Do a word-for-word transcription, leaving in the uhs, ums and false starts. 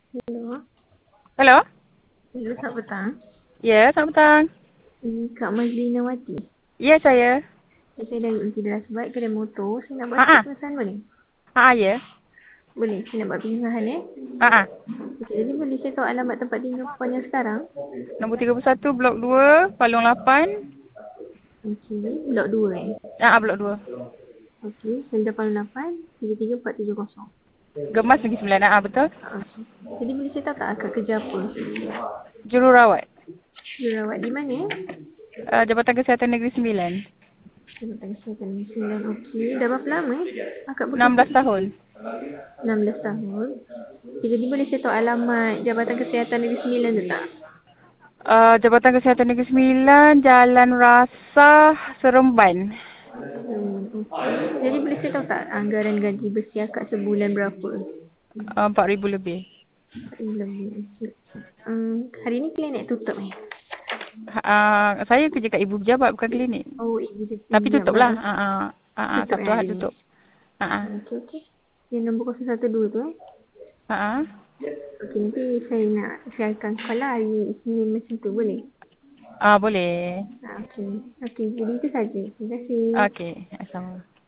Hello. Hello? Hello, selamat petang. Ya, selamat petang. Ini Kak Mazlina Wati. Ya, saya. Saya dari Intidas Bike Kedai Motor. Saya nak buat Ha sikit ah. pemesanan boleh? Ha ah, ya. Boleh. Saya nak buat pindahan eh. Ha ah. Okey, jadi boleh saya tahu alamat tempat tinggal puan yang sekarang? Nombor tiga puluh satu, blok dua, Palung lapan. Okey, blok dua eh. Ha ah, blok dua. Okey, Senda Palung lapan, tiga tiga empat tujuh kosong. Gemas Negeri Sembilan. Ha ah, betul. Okey. Jadi boleh saya tahu tak akak kerja apa? Jururawat. Jururawat di mana eh? Uh, Jabatan Kesihatan Negeri Sembilan. Jabatan Kesihatan Sembilan. Okey, dah berapa lama eh akak enam bekerja? belas tahun. enam belas tahun. Okey, jadi boleh saya tahu alamat Jabatan Kesihatan Negeri Sembilan tu tak? Uh, Jabatan Kesihatan Negeri Sembilan, Jalan Rasah, Seremban. Hmm, okey. Jadi boleh saya tahu tak anggaran gaji bersih akak sebulan berapa? Uh, empat ribu lebih. Lebih. Hmm, hari ni klinik tutup eh? Uh, saya kerja kat Ibu Pejabat, bukan klinik. Oh, ibu Tapi tutup lah. pejabat. Ha ah. Ha ah, Tutup Sabtu eh Ahad hari ni? tutup. Ha ah. Okey, okey. Yang nombor kosong satu dua tu eh? Ha ah. Okey, nanti saya nak siarkan call lah hari Isnin macam tu boleh? Ah, boleh. Ah, okey. Okey, jadi itu saja. Terima kasih. Okey. Assalamualaikum.